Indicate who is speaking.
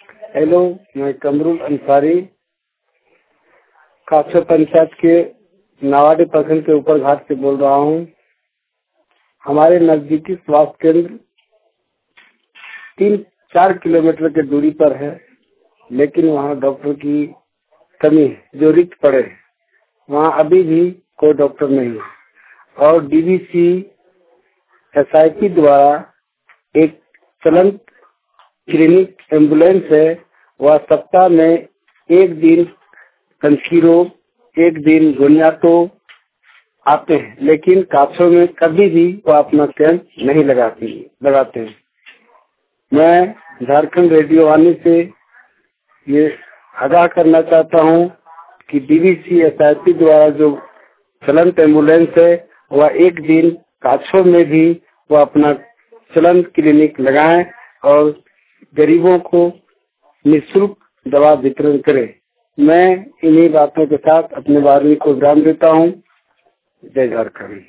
Speaker 1: Hello, मैं कमरुल अंसारी काछो पंचायत के नावाडी प्रखंड के ऊपर घाट से बोल रहा हूँ। हमारे नजदीकी स्वास्थ्य केंद्र 3-4 किलोमीटर की दूरी पर है, लेकिन वहाँ डॉक्टर की कमी है। जो रिक्त पड़े वहाँ अभी भी कोई डॉक्टर नहीं है और डीवीसी एसआईपी द्वारा एक चलंत क्लिनिक एम्बुलेंस है। वह सप्ताह में एक दिन कंखीरो, एक दिन गुनियातो आते हैं, लेकिन काछो में कभी भी वो अपना कैंप नहीं लगाते हैं। मैं झारखंड रेडियो वाणी से ये आगाह करना चाहता हूँ कि डीवीसी एसआईपी द्वारा जो चलंत एम्बुलेंस है वह एक दिन काछो में भी वो अपना चलंत क्लिनिक लगाएं और गरीबों को निःशुल्क दवा वितरण करें। मैं इन्हीं बातों के साथ अपने वार्ता को विराम देता हूँ। जय झारखंड।